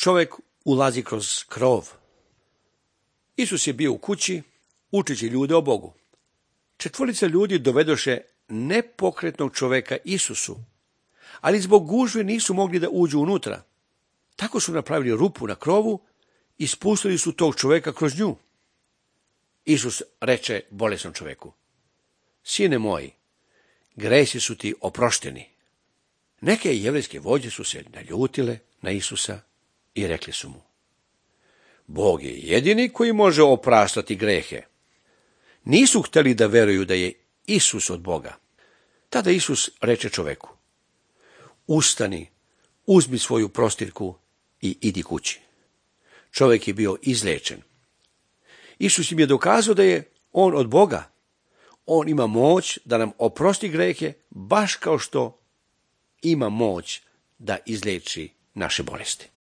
čovjek ulazi kroz krov. Isus je bio u kući, učeći ljude o Bogu. 4 ljudi dovedoše nepokretnog čovjeka Isusu, ali zbog gužve nisu mogli da uđu unutra. Tako su napravili rupu na krovu i spustili su tog čovjeka kroz nju. Isus reče bolesnom čovjeku: sine moj, gresi su ti oprošteni. Neke jevrejske vođe su se naljutile na Isusa i rekli su mu: Bog je jedini koji može opraštati grehe. Nisu htjeli da veruju da je Isus od Boga. Tada Isus reče čovjeku: ustani, uzmi svoju prostirku i idi kući. Čovjek je bio izliječen. Isus im je dokazao da je on od Boga. On ima moć da nam oprosti grehe, baš kao što ima moć da izliječi naše bolesti.